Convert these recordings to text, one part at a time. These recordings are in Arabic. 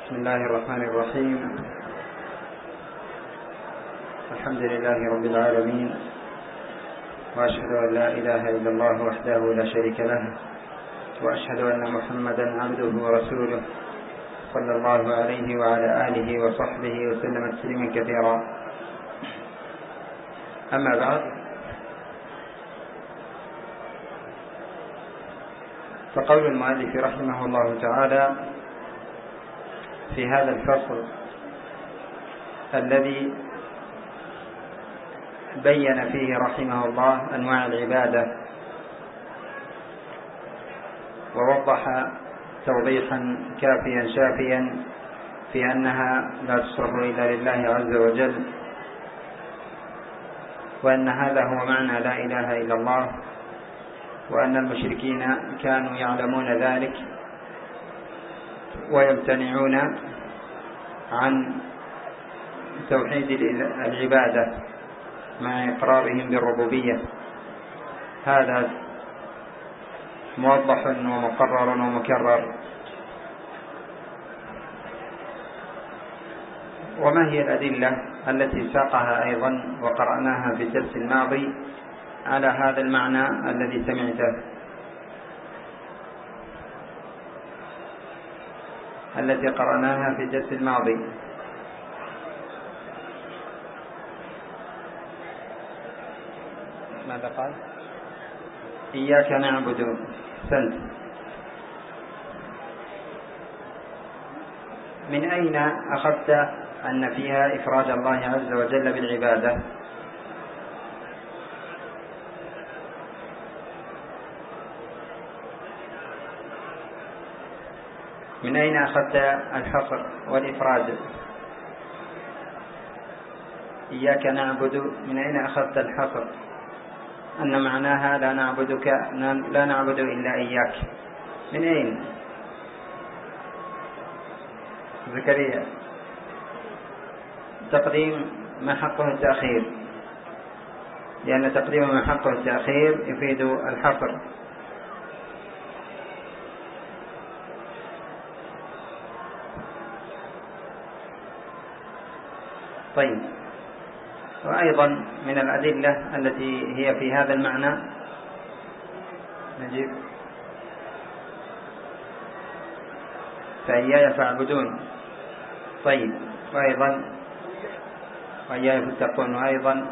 بسم الله الرحمن الرحيم. الحمد لله رب العالمين، وأشهد أن لا إله إلا الله وحده لا شريك له، وأشهد أن محمدا عبده ورسوله صلى الله عليه وعلى آله وصحبه وسلم تسليما كثيرا. أما بعد، فقول المؤلف رحمه الله تعالى في هذا الفصل الذي بين فيه رحمه الله أنواع العبادة، ووضح توضيحا كافيا شافيا في أنها لا تصرف إلا لله عز وجل، وأن هذا هو معنى لا إله إلا الله، وأن المشركين كانوا يعلمون ذلك ويمتنعون عن توحيد العبادة مع إقرارهم بالربوبية. هذا موضح ومقرر ومكرر. وما هي الأدلة التي ساقها أيضا وقرأناها في الدرس الماضي على هذا المعنى الذي سمعته، التي قرأناها في الدرس الماضي؟ ماذا قال؟ إياك نعبد. سنت. من أين أخذت أن فيها إفراد الله عز وجل بالعبادة؟ من أين أخذت الحصر والإفراد؟ إياك نعبد، من أين أخذت الحصر أن معناها لا نعبد إلا إياك؟ من أين؟ زكريا. تقديم ما حقه التأخير، لأن تقديم ما حقه التأخير يفيد الحصر. طيب، وأيضا من الأدلة التي هي في هذا المعنى نجيب فإياي فاعبدون. طيب، وأيضا وإياي فاتقون، وأيضا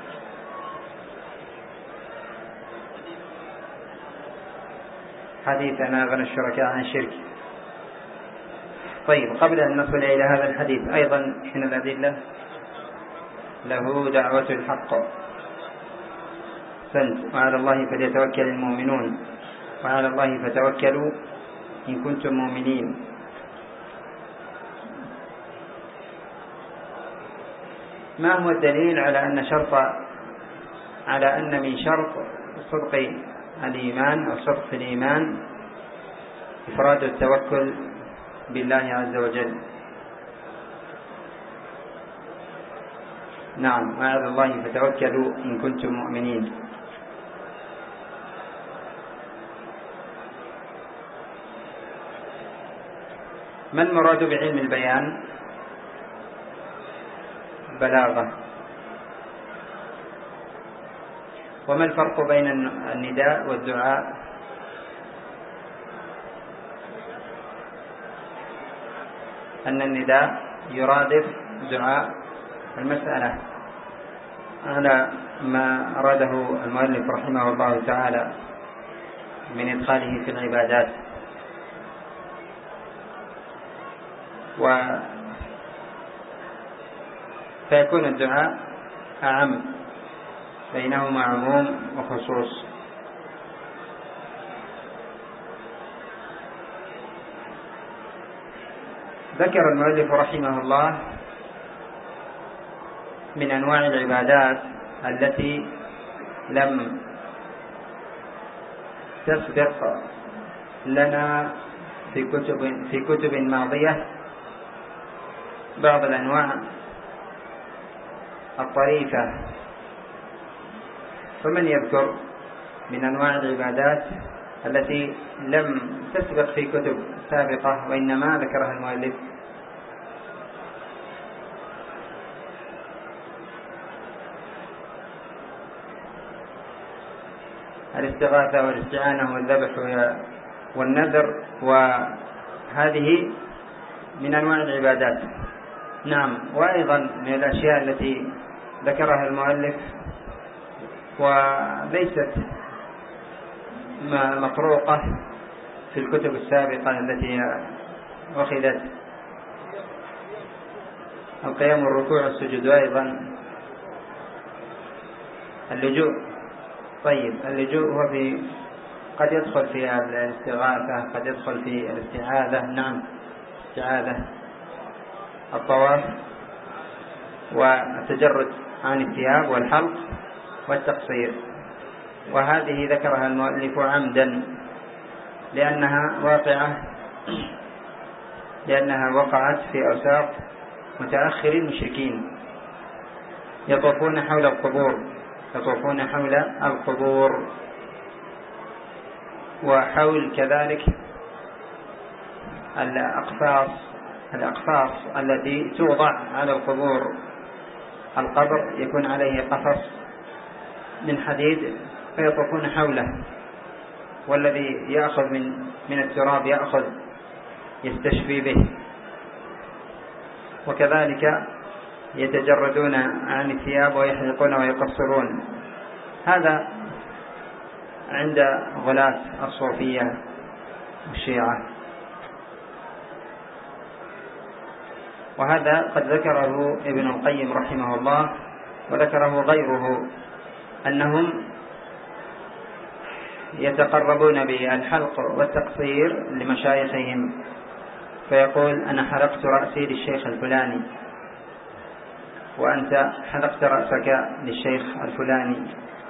حديث أنا أغنى الشركاء عن الشرك. طيب، قبل أن نصل إلى هذا الحديث، أيضا من الأدلة له دعوة الحق. سنت. وعلى الله فليتوكل المؤمنون، وعلى الله فتوكلوا إن كنتم مؤمنين. ما هو الدليل على أن من شرط صدق الإيمان أو صدق الإيمان إفراد التوكل بالله عز وجل؟ نعم، وعلى الله فتوكلوا إن كنتم مؤمنين. ما المراد بعلم البيان؟ بلاغة. وما الفرق بين النداء والدعاء؟ أن النداء يرادف دعاء المسألة على ما أراده المؤلف رحمه الله تعالى من إدخاله في العبادات. فيكون الدعاء أعم، بينهما عموم وخصوص. ذكر المؤلف رحمه الله من أنواع العبادات التي لم تسبق لنا في كتب ماضية بعض الأنواع الطريفة. فمن يذكر من أنواع العبادات التي لم تسبق في كتب سابقة وإنما ذكرها المؤلف الاستغاثة والاستعانة والذبح والنذر، وهذه من أنواع العبادات. نعم. وأيضا من الأشياء التي ذكرها المؤلف وليست مطروقة في الكتب السابقة التي أخذت: القيام والركوع والسجود، وأيضا اللجوء. طيب، اللجوء هو قد يدخل في الاستغاثة، قد يدخل في الاستعاذة. نعم، استعاذة، الطواف والتجرد عن الثياب والحلق والتقصير. وهذه ذكرها المؤلف عمدا لأنها وقعت في أوساط متأخر المشركين يطوفون حول القبور، وحول كذلك الأقفاص التي توضع على القبور. القبر يكون عليه قفص من حديد فيطوفون حوله، والذي يأخذ من التراب يستشفي به، وكذلك يتجردون عن الثياب ويحلقون ويقصرون. هذا عند غلاة الصوفية والشيعة. وهذا قد ذكره ابن القيم رحمه الله وذكره غيره، أنهم يتقربون بالحلق والتقصير لمشايخهم، فيقول: أنا حلقت رأسي للشيخ الفلاني، وأنت حلقت رأسك للشيخ الفلاني.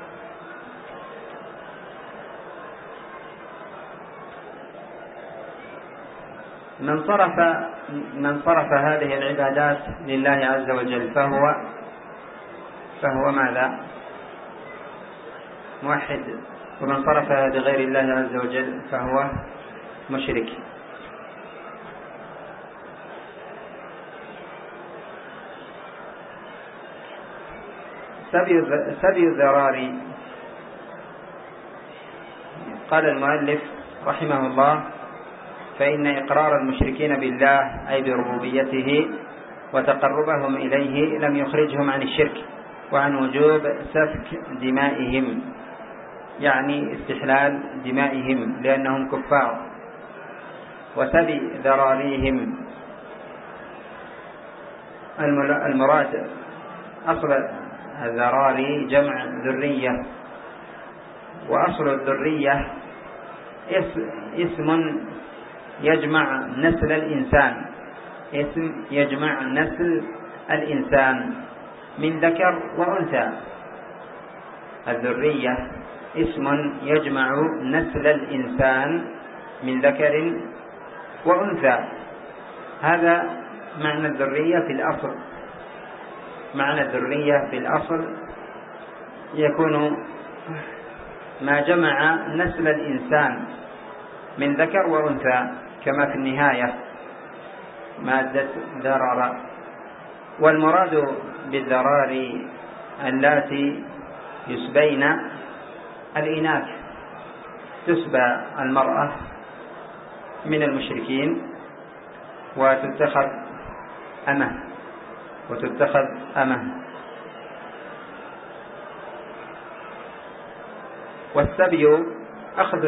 من صرف هذه العبادات لله عز وجل فهو ماذا؟ موحد. ومن صرفها لغير الله عز وجل فهو مشرك. سبي الذراري. قال المؤلف رحمه الله: فإن إقرار المشركين بالله أي بربوبيته وتقربهم إليه لم يخرجهم عن الشرك وعن وجوب سفك دمائهم، يعني استحلال دمائهم لأنهم كفار. وسبي ذراريهم، المراد أصل الذراري جمع ذرية، وأصل الذرية اسم يجمع نسل الإنسان من ذكر وأنثى. الذرية اسم يجمع نسل الإنسان من ذكر وأنثى. هذا معنى الذرية في الأصل. معنى الذرية في الأصل يكون ما جمع نسل الإنسان من ذكر وأنثى، كما في النهاية مادة ذرر. والمراد بالذراري اللاتي يسبين الإناث، تسبى المرأة من المشركين وتتخذ أمه. والسبي أخذ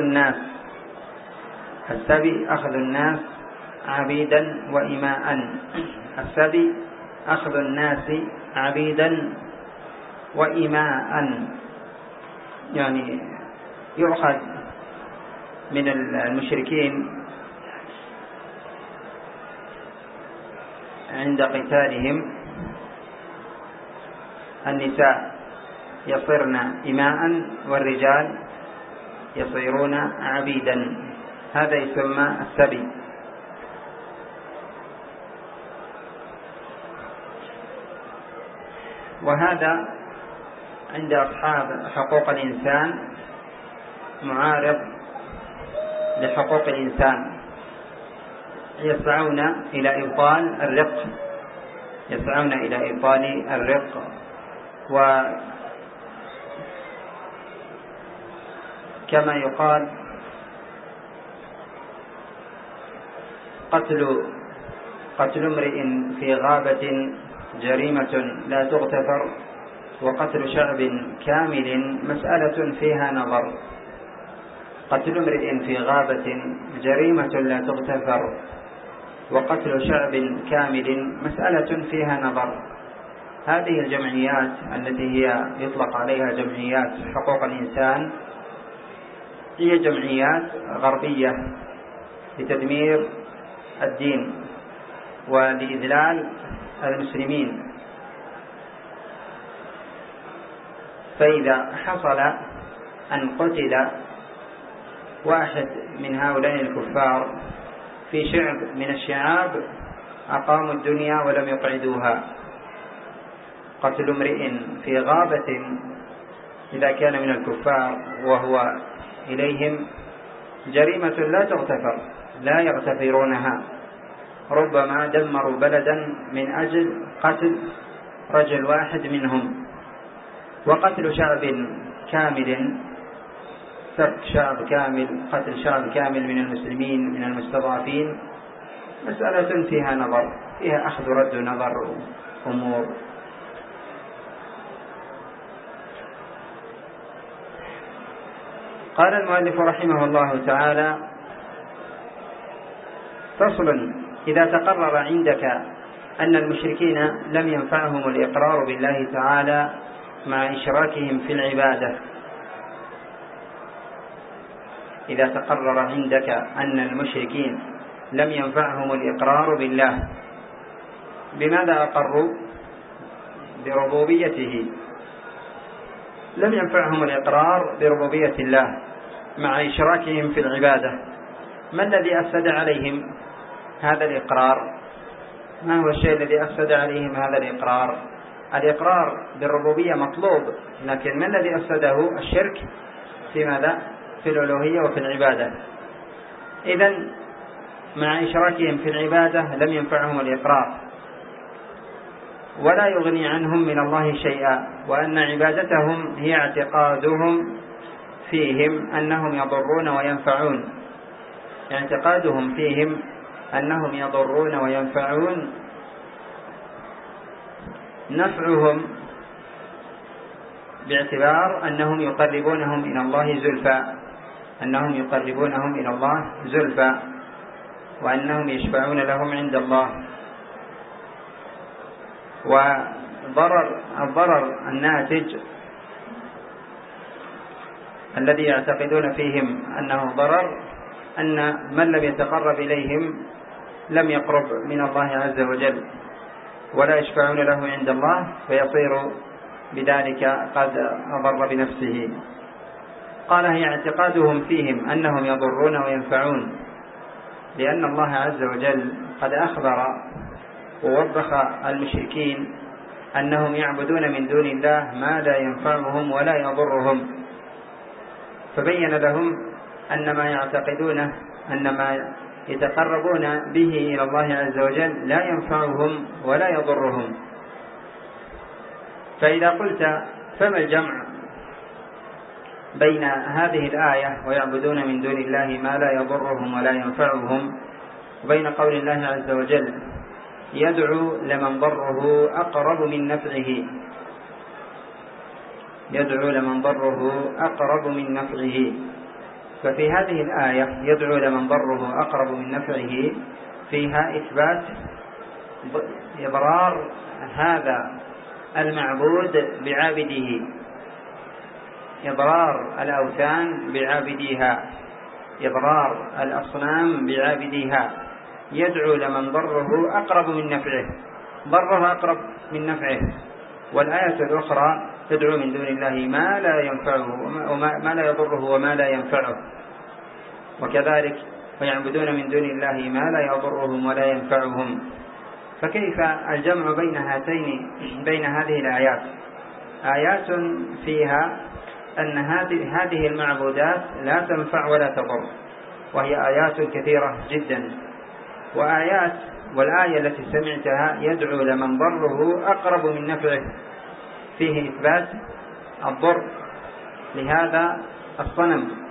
الناس عبيدا وإماء. السبي أخذ الناس عبيدا وإماء، يعني يؤخذ من المشركين عند قتالهم النساء يصيرن إماء والرجال يصيرون عبيدا. هذا يسمى السبي. وهذا عند أصحاب حقوق الإنسان معارض لحقوق الإنسان، يسعون إلى إبطال الرق كما يقال قتل امرئ في غابة جريمة لا تغتفر، وقتل شعب كامل مسألة فيها نظر. قتل امرئ في غابة جريمة لا تغتفر، وقتل شعب كامل مسألة فيها نظر. هذه الجمعيات التي هي يطلق عليها جمعيات حقوق الإنسان هي جمعيات غربية لتدمير الدين ولإذلال المسلمين. فإذا حصل أن قتل واحد من هؤلاء الكفار في شعب من الشعاب أقاموا الدنيا ولم يقعدوها. قتل امرئ في غابة إذا كان من الكفار وهو إليهم جريمة لا تغتفر، لا يغتفرونها. ربما دمروا بلدا من أجل قتل رجل واحد منهم. وقتل شعب كامل، سفك شعب كامل، قتل شعب كامل من المسلمين من المستضعفين مسألة فيها نظر، فيها أخذ رد نظر أمور. قال المؤلف رحمه الله تعالى: فصل: إذا تقرر عندك أن المشركين لم ينفعهم الإقرار بالله تعالى مع إشراكهم في العبادة. إذا تقرر عندك أن المشركين لم ينفعهم الإقرار بالله، بماذا أقروا؟ بربوبيته. لم ينفعهم الإقرار بربوبية الله مع إشراكهم في العبادة. ما الذي أفسد عليهم هذا الإقرار؟ ما هو الشيء الذي أفسد عليهم هذا الإقرار؟ الإقرار بالربوبية مطلوب، لكن ما الذي أفسده؟ الشرك في ماذا؟ في الألوهية وفي العبادة. إذن مع إشراكهم في العبادة لم ينفعهم الإقرار، ولا يغني عنهم من الله شيئا، وأن عبادتهم هي اعتقادهم فيهم أنهم يضرون وينفعون. اعتقادهم فيهم أنهم يضرون وينفعون، نفعهم باعتبار أنهم يقربونهم إلى الله زلفى، أنهم يقربونهم إلى الله زلفى، وأنهم يشفعون لهم عند الله. والضرر الناتج الذي يعتقدون فيهم أنه ضرر أن من لم يتقرب إليهم لم يقرب من الله عز وجل، ولا يشفعون له عند الله، فيصير بذلك قد أضر بنفسه. قال: هي اعتقادهم فيهم أنهم يضرون وينفعون، لأن الله عز وجل قد أخبر ووبخ المشركين أنهم يعبدون من دون الله ما لا ينفعهم ولا يضرهم، فبين لهم أن ما يعتقدونه، أن ما يتقربون به إلى الله عز وجل لا ينفعهم ولا يضرهم. فإذا قلت فما الجمع بين هذه الآية ويعبدون من دون الله ما لا يضرهم ولا ينفعهم وبين قول الله عز وجل يدعو لمن ضره أقرب من نفعه؟ يدعو لمن ضره أقرب من نفعه. ففي هذه الآية يدعو لمن ضره أقرب من نفعه فيها إثبات إضرار هذا المعبود بعابده، إضرار الأوثان بعابديها، إضرار الأصنام بعابديها. يدعو لمن ضره أقرب من نفعه، ضره أقرب من نفعه. والآية الأخرى تدعو من دون الله ما لا ينفعه وما لا يضره وما لا ينفعه، وكذلك ويعبدون من دون الله ما لا يضرهم ولا ينفعهم. فكيف الجمع بين هذه الآيات؟ آيات فيها أن هذه المعبودات لا تنفع ولا تضر، وهي آيات كثيرة جدا. وآيات، والآية التي سمعتها يدعو لمن ضره أقرب من نفعه، فيه إثبات الضر لهذا الصنم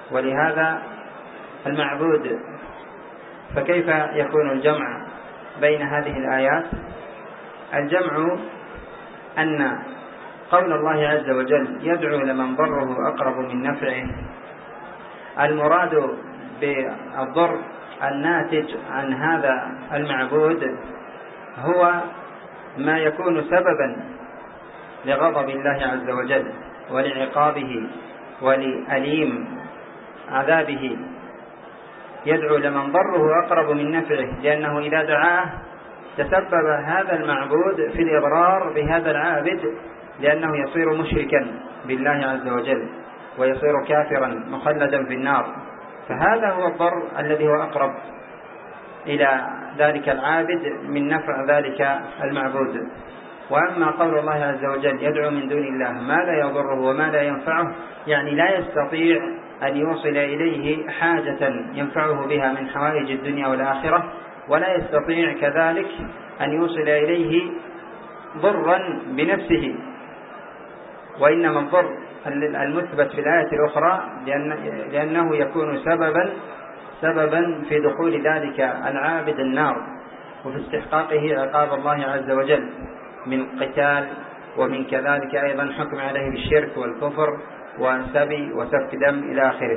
ولهذا المعبود. فكيف يكون الجمع بين هذه الآيات؟ الجمع أن قول الله عز وجل يدعو لمن ضره أقرب من نفعه، المراد بالضر الناتج عن هذا المعبود هو ما يكون سببا لغضب الله عز وجل ولعقابه ولأليم عذابه. يدعو لمن ضره أقرب من نفعه، لأنه إذا دعاه تسبب هذا المعبود في الإضرار بهذا العابد، لأنه يصير مشركا بالله عز وجل ويصير كافرا مخلدا في النار. فهذا هو الضر الذي هو أقرب إلى ذلك العابد من نفع ذلك المعبود. وأما قول الله عز وجل يدعو من دون الله ما لا يضره وما لا ينفعه، يعني لا يستطيع أن يوصل إليه حاجة ينفعه بها من حوائج الدنيا والآخرة، ولا يستطيع كذلك أن يوصل إليه ضرا بنفسه. وإنما الضر المثبت في الآية الأخرى لأنه يكون سببا في دخول ذلك العابد النار وفي استحقاقه عقاب الله عز وجل من قتال، ومن كذلك أيضا حكم عليه بالشرك والكفر وسبي وسفك دم إلى آخره.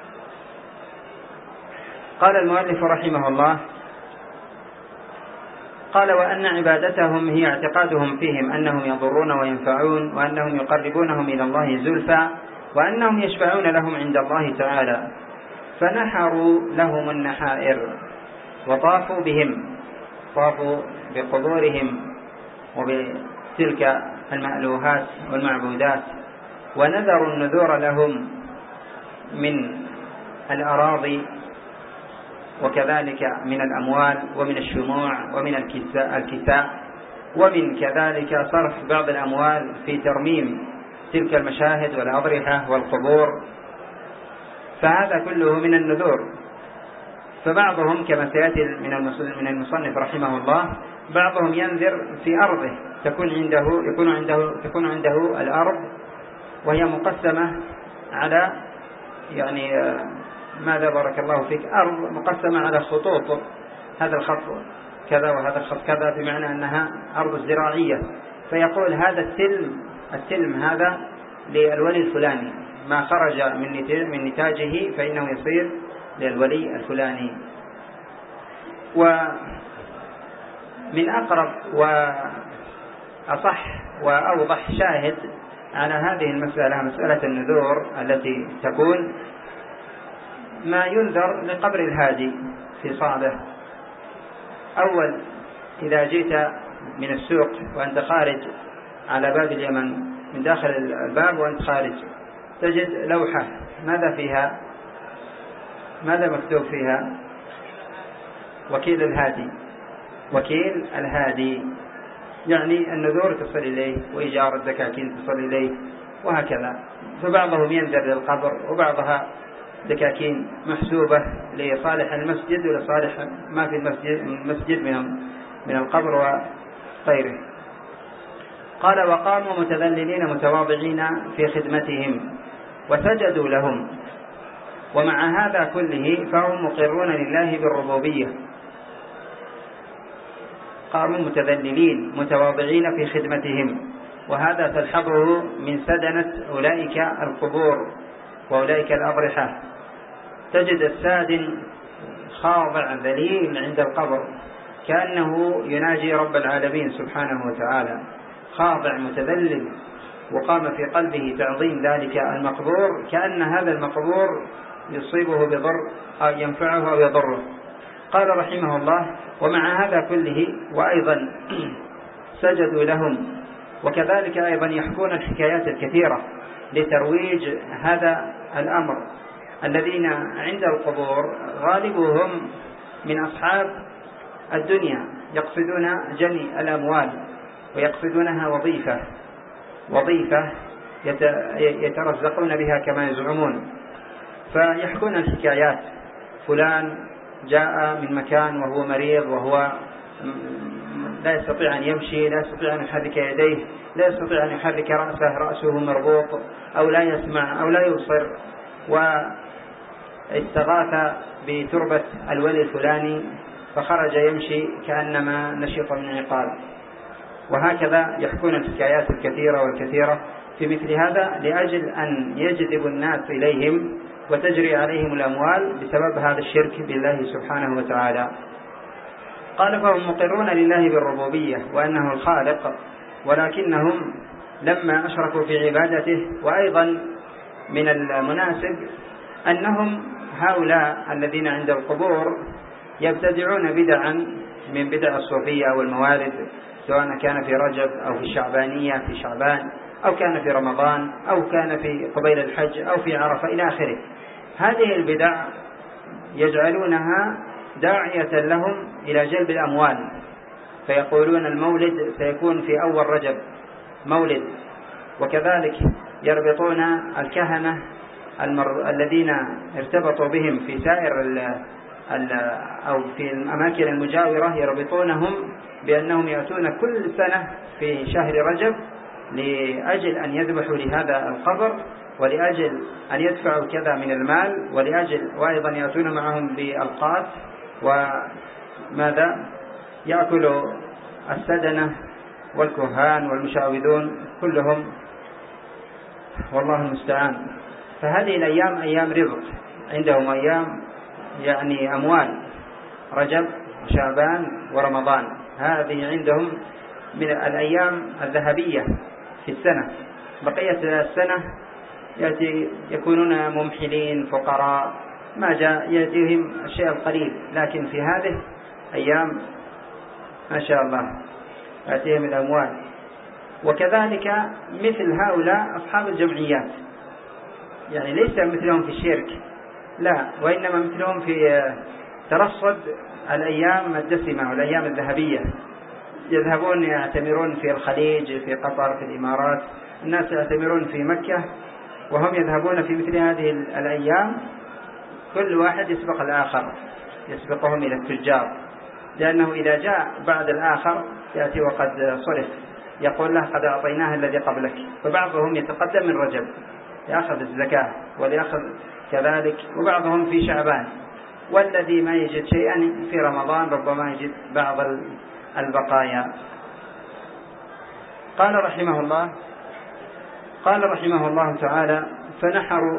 قال المؤلف رحمه الله: قال: وأن عبادتهم هي اعتقادهم فيهم أنهم يضرون وينفعون، وأنهم يقربونهم إلى الله زلفى، وأنهم يشفعون لهم عند الله تعالى. فنحروا لهم النحائر وطافوا بهم، طافوا بقبورهم وبتلك المألوهات والمعبودات، ونذروا النذور لهم من الأراضي وكذلك من الأموال ومن الشموع ومن الكساء، ومن كذلك صرف بعض الأموال في ترميم تلك المشاهد والأضرحة والقبور. فهذا كله من النذور. فبعضهم كما سيأتي من المصنف رحمه الله، بعضهم ينذر في أرضه تكون عنده الأرض وهي مقسمة على ماذا بارك الله فيك، أرض مقسمة على خطوط، هذا الخط كذا وهذا الخط كذا، بمعنى أنها أرض زراعية. فيقول هذا التلم هذا للولي الفلاني، ما خرج من نتاجه فإنه يصير للولي الفلاني. ومن أقرب وأصح وأوضح شاهد على هذه المسألة، مسألة النذور التي تكون ما ينذر لقبر الهادي في صعبه. أول إذا جئت من السوق وأنت خارج على باب اليمن، من داخل الباب وأنت خارج تجد لوحة، ماذا فيها؟ ماذا مكتوب فيها؟ وكيل الهادي، يعني النذور تصل إليه وإيجار الدكاكين تصل إليه وهكذا. فبعضهم ينذر للقبر، وبعضها دكاكين محسوبة لصالح المسجد ولصالح ما في المسجد من القبر وغيره. قال: وقاموا متذللين متواضعين في خدمتهم وسجدوا لهم، ومع هذا كله فهم مقرون لله بالربوبية. قاموا متذللين متواضعين في خدمتهم، وهذا تلحظه من سدنة أولئك القبور وأولئك الأضرحة. تجد السادن خاضع ذليل عند القبر كأنه يناجي رب العالمين سبحانه وتعالى، خاضع متذلل، وقام في قلبه تعظيم ذلك المقبور، كأن هذا المقبور يصيبه بضر أو ينفعه أو يضره. قال رحمه الله: ومع هذا كله وأيضا سجدوا لهم. وكذلك أيضا يحكون الحكايات الكثيرة لترويج هذا الأمر. الذين عند القبور غالبهم من أصحاب الدنيا، يقصدون جني الأموال ويقصدونها وظيفة يترزقون بها كما يزعمون. فيحكون الحكايات: فلان جاء من مكان وهو مريض، وهو لا يستطيع أن يمشي، لا يستطيع أن يحرك يديه، لا يستطيع أن يحرك رأسه مربوط، أو لا يسمع أو لا يبصر، استغاث بتربة الولي الفلاني فخرج يمشي كأنما نشط من عقال. وهكذا يحكون الحكايات الكثيرة والكثيرة في مثل هذا لأجل أن يجذب الناس إليهم وتجري عليهم الأموال بسبب هذا الشرك بالله سبحانه وتعالى. قال فهم مقرون لله بالربوبية وأنه الخالق، ولكنهم لما أشركوا في عبادته. وأيضا من المناسب أنهم هؤلاء الذين عند القبور يبتدعون بدعا من بدع الصوفية والموالد، سواء كان في رجب أو في الشعبانية في شعبان، أو كان في رمضان، أو كان في قبيل الحج، أو في عرفة إلى آخره. هذه البدع يجعلونها داعية لهم إلى جلب الأموال، فيقولون المولد سيكون في أول رجب مولد. وكذلك يربطون الكهنة الذين ارتبطوا بهم في سائر أو في الأماكن المجاورة، يربطونهم بأنهم يأتون كل سنة في شهر رجب لأجل أن يذبحوا لهذا القبر، ولأجل أن يدفعوا كذا من المال، وأيضا يأتون معهم بالقات، وماذا يأكل السدنة والكهان والمشعوذون كلهم، والله المستعان. فهذه الأيام أيام رزق عندهم، أيام يعني أموال، رجب وشعبان ورمضان، هذه عندهم من الأيام الذهبية في السنة. بقية السنة يكونون ممحلين فقراء، ما جاء يأتيهم الشيء القليل، لكن في هذه أيام ما شاء الله يأتيهم الأموال. وكذلك مثل هؤلاء أصحاب الجمعيات، يعني ليس مثلهم في الشرك، لا، وإنما مثلهم في ترصد الأيام الدسمة والأيام الذهبية. يذهبون يعتمرون في الخليج، في قطر، في الإمارات، الناس يعتمرون في مكة، وهم يذهبون في مثل هذه الأيام، كل واحد يسبق الآخر، يسبقهم إلى التجار، لأنه إذا جاء بعد الآخر يأتي وقد صرف، يقول له قد أعطيناه الذي قبلك. فبعضهم يتقدم من رجب يأخذ الزكاة وليأخذ كذلك، وبعضهم في شعبان، والذي ما يجد شيئا في رمضان ربما يجد بعض البقايا. قال رحمه الله تعالى: فنحروا.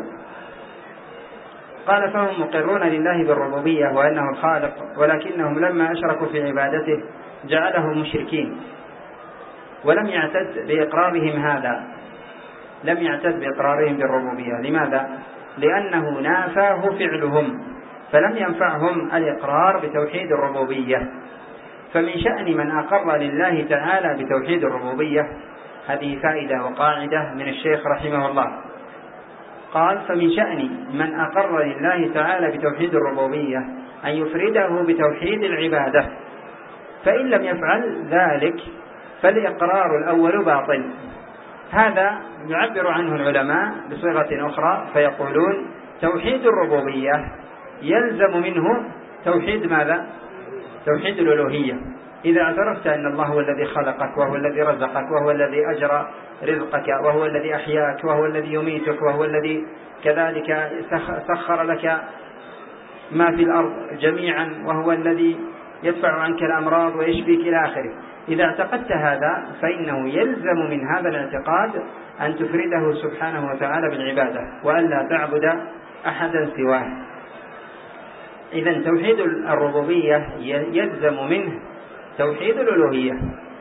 قال فهم مقرون لله بالربوبية وأنه الخالق، ولكنهم لما أشركوا في عبادته جعلهم مشركين، ولم يعتد بإقرارهم هذا، لم يعتد بإقرارهم بالربوبية. لماذا؟ لأنه نافاه فعلهم، فلم ينفعهم الإقرار بتوحيد الربوبية. فمن شأن من أقر لله تعالى بتوحيد الربوبية، هذه فائدة وقاعدة من الشيخ رحمه الله. قال: فمن شأن من أقر لله تعالى بتوحيد الربوبية أن يفرده بتوحيد العبادة، فإن لم يفعل ذلك فالإقرار الأول باطل. هذا يعبر عنه العلماء بصيغة أخرى فيقولون: توحيد الربوبية يلزم منه توحيد ماذا؟ توحيد الألوهية. إذا اعترفت أن الله هو الذي خلقك، وهو الذي رزقك، وهو الذي أجرى رزقك، وهو الذي أحياك، وهو الذي يميتك، وهو الذي كذلك سخر لك ما في الأرض جميعا، وهو الذي يدفع عنك الأمراض ويشفيك إلى آخره، إذا اعتقدت هذا فإنه يلزم من هذا الاعتقاد أن تفرده سبحانه وتعالى بالعبادة، وألا تعبد أحدا سواه. إذن توحيد الربوبية يلزم منه توحيد الألوهية.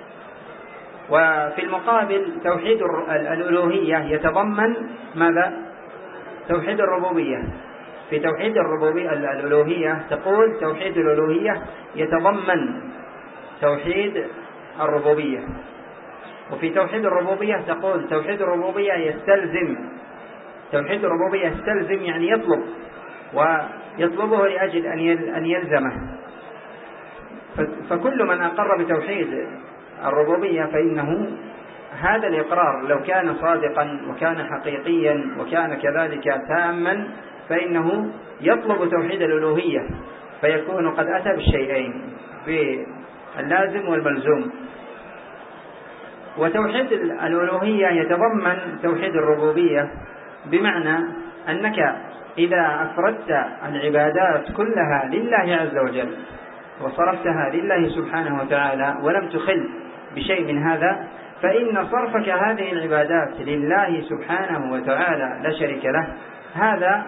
وفي المقابل توحيد الألوهية يتضمن ماذا؟ توحيد الربوبية. في توحيد الألوهية تقول توحيد الألوهية يتضمن توحيد الربوبية، وفي توحيد الربوبية تقول توحيد الربوبية يستلزم، توحيد الربوبية يستلزم يعني يطلب، ويطلبه لأجل أن يلزمه. فكل من أقر بتوحيد الربوبية فإنه هذا الإقرار لو كان صادقا وكان حقيقيا وكان كذلك تاما فإنه يطلب توحيد الألوهية، فيكون قد أتى بالشيئين، باللازم والملزوم. وتوحيد الألوهية يتضمن توحيد الربوبية، بمعنى أنك إذا أفردت العبادات كلها لله عز وجل وصرفتها لله سبحانه وتعالى ولم تخل بشيء من هذا، فإن صرفك هذه العبادات لله سبحانه وتعالى لا شريك له هذا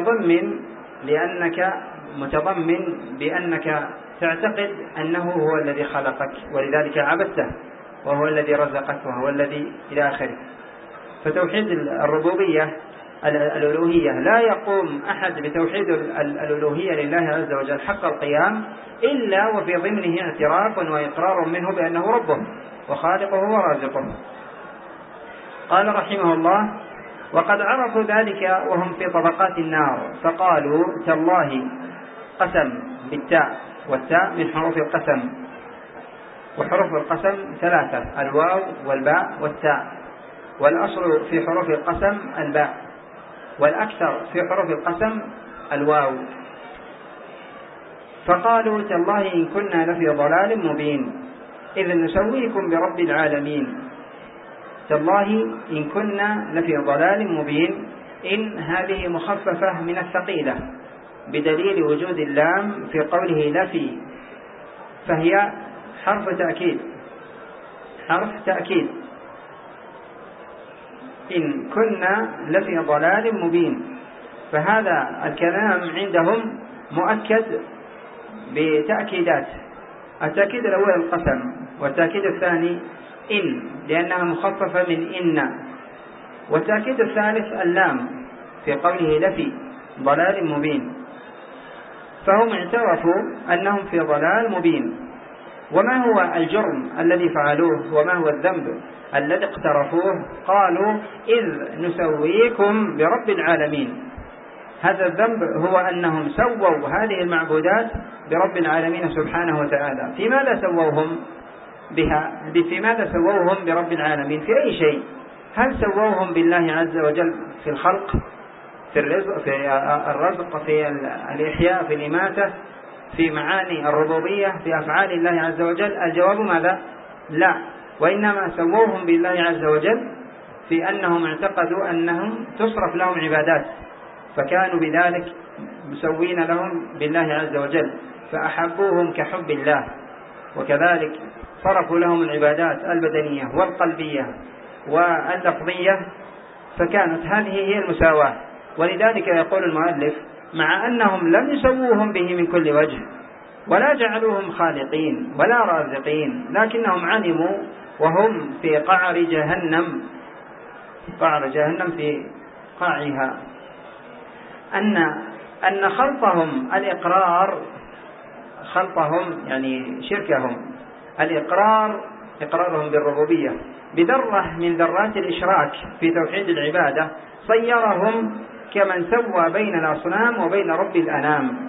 متضمن بأنك تعتقد أنه هو الذي خلقك ولذلك عبدته، وهو الذي رزقك، وهو الذي إلى آخره. فتوحيد الربوبية الألوهية لا يقوم أحد بتوحيد الألوهية لله عز وجل حق القيام إلا وفي ضمنه اعتراف وإقرار منه بأنه ربه وخالقه ورازقه. قال رحمه الله: وقد عرفوا ذلك وهم في طبقات النار، فقالوا تالله، قسم بالتاء، والتاء من حروف القسم، وحروف القسم ثلاثة: الواو والباء والتاء، والأصل في حروف القسم الباء، والأكثر في حروف القسم الواو. فقالوا تالله إن كنا لفي ضلال مبين إذ نسويكم برب العالمين. تالله إن كنا لفي ضلال مبين، إن هذه مخففة من الثقيلة بدليل وجود اللام في قوله لفي، فهي حرف تأكيد. إن كنا لفي ضلال مبين، فهذا الكلام عندهم مؤكد بتأكيدات. التأكيد الأول القسم، والتأكيد الثاني إن لأنها مخففة من إن، والتأكيد الثالث اللام في قوله لفي ضلال مبين. فهم اعترفوا أنهم في ضلال مبين. وما هو الجرم الذي فعلوه وما هو الذنب الذي اقترفوه؟ قالوا إذ نسويكم برب العالمين. هذا الذنب هو أنهم سووا هذه المعبودات برب العالمين سبحانه وتعالى. في ماذا سووهم بها؟ في ماذا سووهم برب العالمين؟ في أي شيء؟ هل سووهم بالله عز وجل في الخلق، في الرزق، في الرزق، في الإحياء، في الإماتة، في معاني الربوبية، في أفعال الله عز وجل؟ الجواب ماذا؟ لا، وإنما سووهم بالله عز وجل في أنهم اعتقدوا أنهم تصرف لهم عبادات، فكانوا بذلك مسوين لهم بالله عز وجل، فأحبوهم كحب الله، وكذلك صرفوا لهم العبادات البدنية والقلبية واللفظية، فكانت هذه هي المساواة. ولذلك يقول المؤلف: مع أنهم لم يسووهم به من كل وجه ولا جعلوهم خالقين ولا رازقين، لكنهم علموا وهم في قعر جهنم في قاعها أن خلطهم يعني شركهم إقرارهم بالربوبية بذرة من ذرات الإشراك في توحيد العبادة صيرهم كمن سوى بين الأصنام وبين رب الأنام.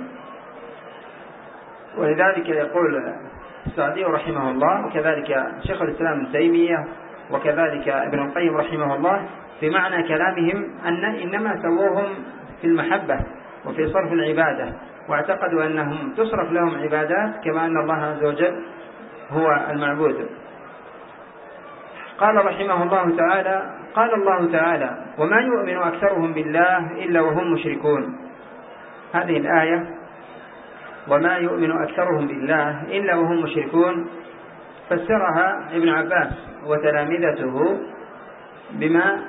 ولذلك يقول السعدي رحمه الله، وكذلك شيخ الإسلام ابن تيمية، وكذلك ابن القيم رحمه الله، في معنى كلامهم أن إنما سووهم في المحبة وفي صرف العبادة، واعتقدوا أنهم تصرف لهم عبادات كما أن الله عز وجل هو المعبود. قال رحمه الله تعالى: قال الله تعالى: وما يؤمن أكثرهم بالله إلا وهم مشركون. هذه الآية وما يؤمن أكثرهم بالله إلا وهم مشركون فسرها ابن عباس وتلامذته بما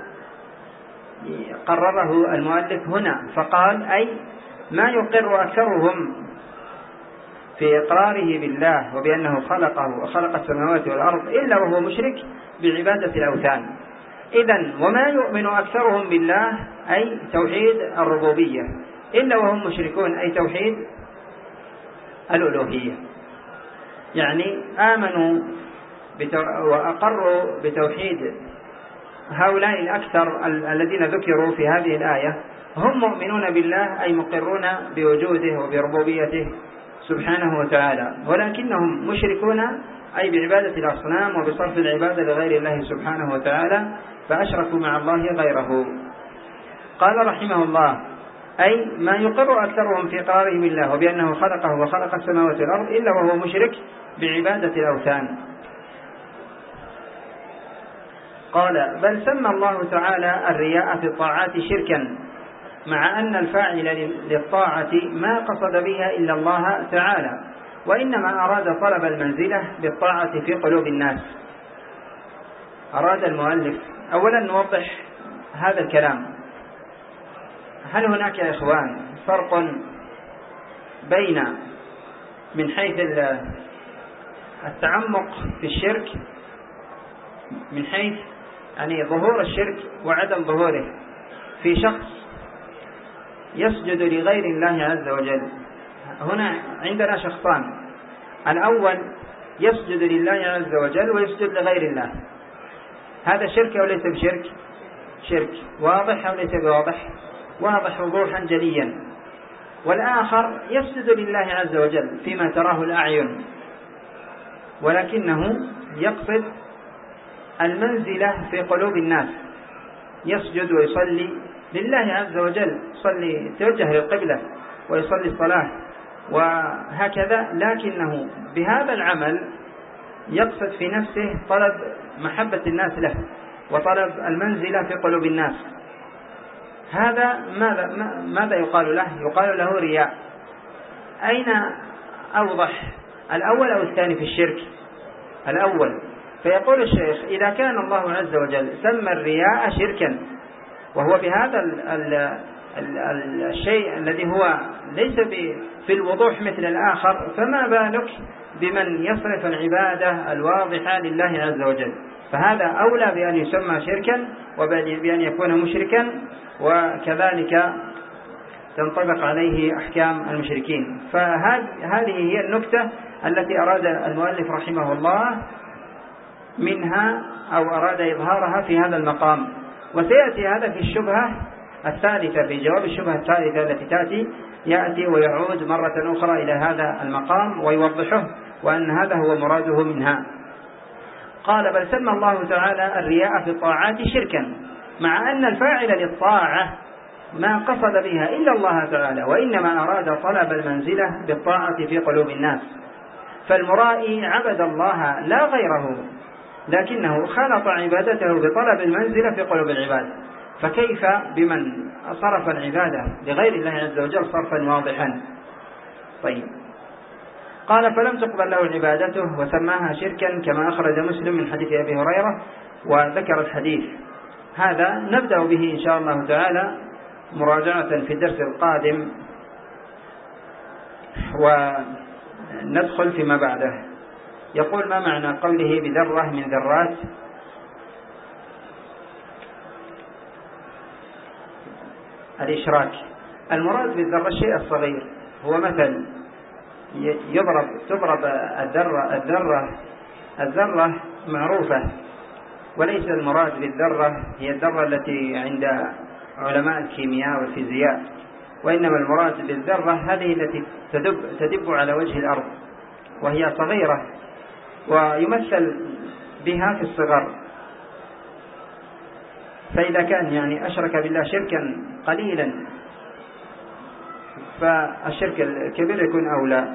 قرره المؤلف هنا، فقال: أي ما يقر أكثرهم في إقراره بالله وبأنه خلقه وخلق السماوات والأرض إلا وهو مشرك بعبادة الأوثان. إذن وما يؤمن أكثرهم بالله أي توحيد الربوبية، إلا وهم مشركون أي توحيد الألوهية، يعني آمنوا وأقروا بتوحيد هؤلاء الأكثر الذين ذكروا في هذه الآية، هم مؤمنون بالله أي مقرون بوجوده وبربوبيته سبحانه وتعالى، ولكنهم مشركون أي بعبادة الأصنام وبصرف العبادة لغير الله سبحانه وتعالى، فأشركوا مع الله غيره. قال رحمه الله: أي ما يقر أكثرهم في إقرارهم بالله وبأنه خلقه وخلق السماوات والأرض إلا وهو مشرك بعبادة الأوثان. قال: بل سمى الله تعالى الرياء في الطاعات شركا مع أن الفاعل للطاعة ما قصد بها إلا الله تعالى، وإنما أراد طلب المنزلة بالطاعة في قلوب الناس. أراد المؤلف أولا نوضح هذا الكلام. هل هناك يا إخوان فرق بين من حيث التعمق في الشرك، من حيث يعني ظهور الشرك وعدم ظهوره، في شخص يسجد لغير الله عز وجل؟ هنا عندنا شخصان: الأول يسجد لله عز وجل ويسجد لغير الله، هذا شرك أو ليس بشرك؟ شرك. واضح أو ليس بواضح؟ واضح وضوحا جليا. والآخر يسجد لله عز وجل فيما تراه الأعين، ولكنه يقصد المنزلة في قلوب الناس، يسجد ويصلي لله عز وجل، يصلي توجه للقبلة ويصلي الصلاة وهكذا، لكنه بهذا العمل يقصد في نفسه طلب محبة الناس له وطلب المنزلة في قلوب الناس. هذا ماذا يقال له؟ يقال له رياء. أين أوضح، الأول أو الثاني في الشرك؟ الأول. فيقول الشيخ: إذا كان الله عز وجل سمى الرياء شركا، وهو بهذا الشيء الذي هو ليس في الوضوح مثل الآخر، فما بالك بمن يصرف العبادة الواضحة لله عز وجل؟ فهذا أولى بأن يسمى شركا وبأن يكون مشركا، وكذلك تنطبق عليه أحكام المشركين. فهذه هي النكتة التي أراد المؤلف رحمه الله منها أو أراد إظهارها في هذا المقام. وسيأتي هذا في الشبهة الثالثة، في جواب الشبهة الثالثة التي تأتي، يأتي ويعود مرة أخرى إلى هذا المقام ويوضحه، وأن هذا هو مراده منها. قال: بل سمى الله تعالى الرياء في الطاعات شركا، مع أن الفاعل للطاعة ما قصد بها إلا الله تعالى، وإنما أراد طلب المنزلة بالطاعة في قلوب الناس. فالمرائي عبد الله لا غيره، لكنه خلط عبادته بطلب المنزلة في قلوب العباد، فكيف بمن صرف العبادة لغير الله عز وجل صرفا واضحا؟ طيب. قال: فلم تقبل له عبادته وسماها شركا، كما أخرج مسلم من حديث أبي هريرة، وذكر الحديث. هذا نبدأ به إن شاء الله تعالى مراجعة في الدرس القادم، وندخل فيما بعده. يقول: ما معنى قوله بذرة من ذرات؟ الإشراك. المراد بالذرة الشيء الصغير، هو مثل تضرب الذرة معروفة، وليس المراد بالذرة هي الذرة التي عند علماء الكيمياء والفيزياء، وإنما المراد بالذرة هذه التي تدب على وجه الأرض، وهي صغيرة، ويمثل بها في الصغر. فإذا كان يعني أشرك بالله شركا قليلا، فالشرك الكبير يكون أولى.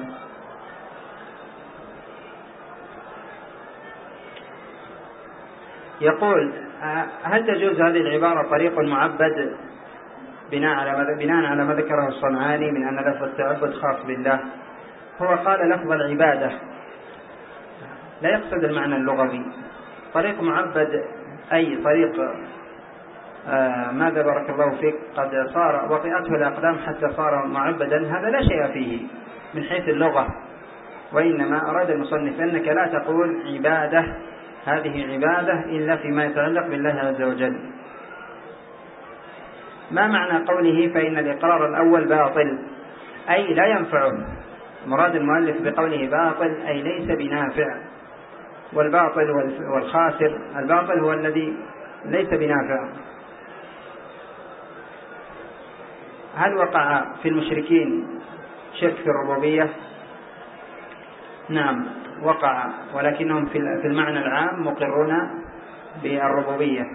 يقول: هل تجوز هذه العبارة طريق معبد بناء على ما ذكره الصنعاني من أن لفظ التعبد خاص بالله؟ هو قال لفظ العبادة، لا يقصد المعنى اللغوي. طريق معبد أي طريق ماذا بارك الله فيك قد صار وطئته الأقدام حتى صار معبدا، هذا لا شيء فيه من حيث اللغة، وإنما أراد المصنف أنك لا تقول عبادة، هذه عبادة إلا فيما يتعلق بالله عز وجل. ما معنى قوله فإن الإقرار الأول باطل؟ أي لا ينفعه. مراد المؤلف بقوله باطل أي ليس بنافع، والباطل والخاسر، الباطل هو الذي ليس بنافع. هل وقع في المشركين شرك في الربوبية؟ نعم وقع، ولكنهم في المعنى العام مقرون بالربوبية.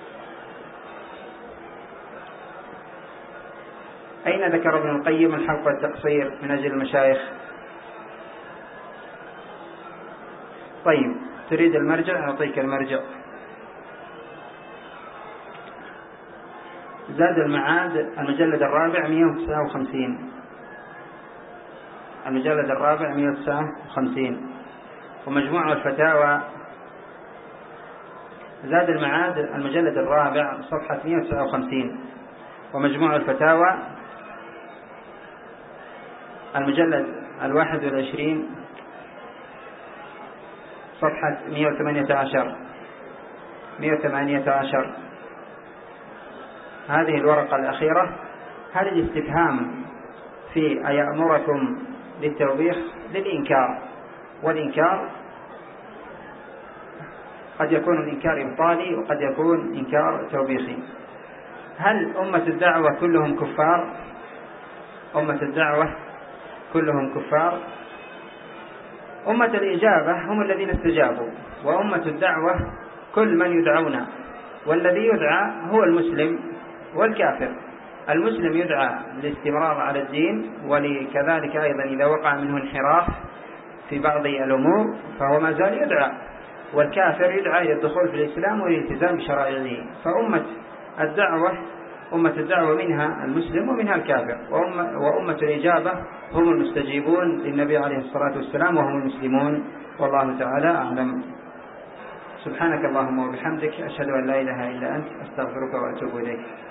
أين ذكر ابن القيم الحلق والتقصير من أجل المشايخ؟ طيب، تريد المرجع؟ أعطيك المرجع. زاد المعاد المجلد الرابع 159. المجلد الرابع 159. ومجموع الفتاوى زاد المعاد المجلد الرابع صفحة 159. ومجموع الفتاوى المجلد 21 صفحة 118. هذه الورقة الأخيرة. هذا الاستفهام في أيأمركم للتوبيخ للإنكار، والإنكار قد يكون الإنكار إبطالي وقد يكون إنكار توبيخي. هل أمة الدعوة كلهم كفار؟ أمة الدعوة كلهم كفار؟ أمة الإجابة هم الذين استجابوا، وأمة الدعوة كل من يدعون، والذي يدعى هو المسلم والكافر. المسلم يدعى للاستمرار على الدين، ولكذلك أيضا إذا وقع منه انحراف في بعض الأمور فهو ما زال يدعى، والكافر يدعى إلى الدخول في الإسلام والالتزام بشرائعه. فأمة الدعوة منها المسلم ومنها الكافر، وأمة الإجابة هم المستجيبون للنبي عليه الصلاة والسلام وهم المسلمون، والله تعالى أعلم. سبحانك اللهم وبحمدك، أشهد أن لا إله إلا أنت، أستغفرك وأتوب إليك.